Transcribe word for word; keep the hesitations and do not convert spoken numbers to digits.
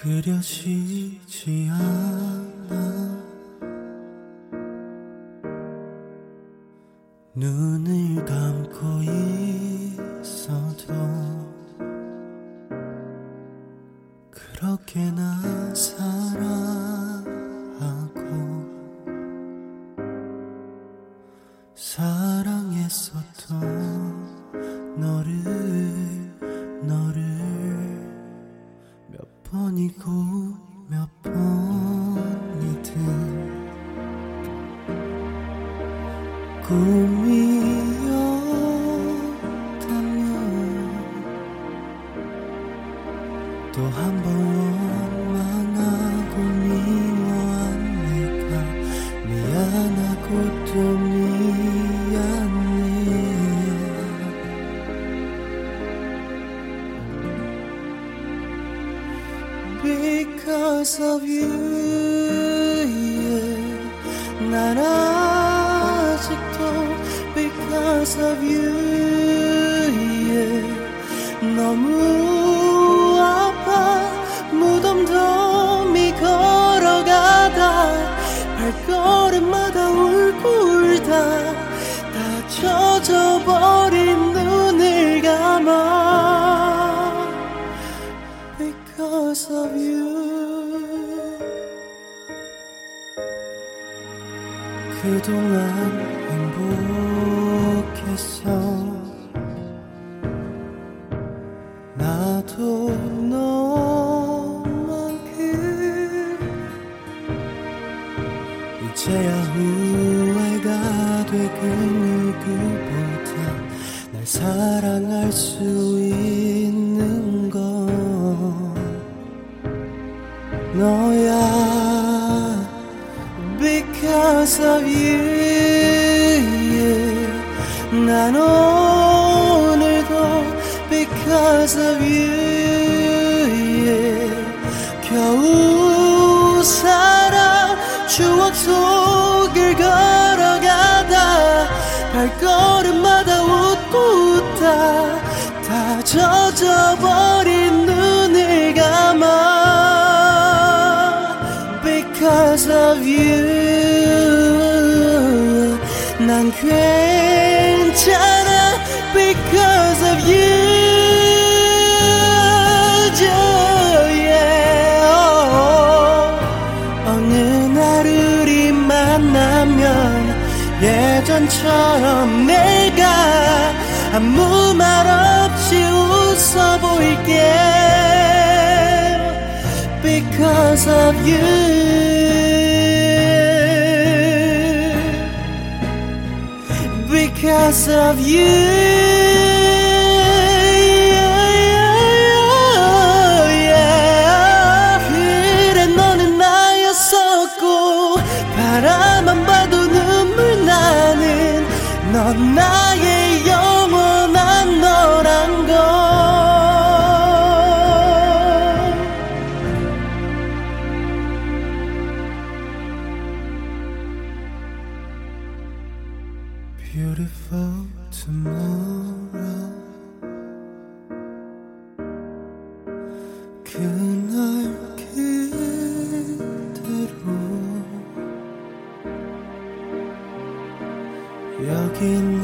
그려지지 않아. 눈을 감고 있어도 그렇게나 사랑하고 사랑했었던 너를 너를 몇 번이고 몇 번이든 꿈이었다면 또 한 번 원망하고 미워한 내가 미안하고 또 미안해. Because of you, yeah. 난 아직도 Because of you, yeah. 너무 아파 무덤덤이 걸어가다 발걸음마다 울고 울다 다 젖어버린 눈을 감아. Because of you. 그동안 행복했어. 나도 너만큼 이제야 후회가 돼. 그 누구보다 날 사랑할 수 있는 건 너야. Because of you, yeah. 난 오늘도 Because of you, yeah. 겨우 살아 추억 속을 걸어가다 발걸음마다 웃고 웃다 다 젖어버린 눈을 감아. Because of you, 난 괜찮아. Because of you, yeah. 어느 날 우리 만나면 예전처럼 내가 아무 말 없이 웃어 보일게. Because of you, because of you, yeah. 그래 너는 나였었고 바라만 봐도 눈물 나는 넌 나의 영원한 너란 걸. Beautiful tomorrow. 그날 그대로 여긴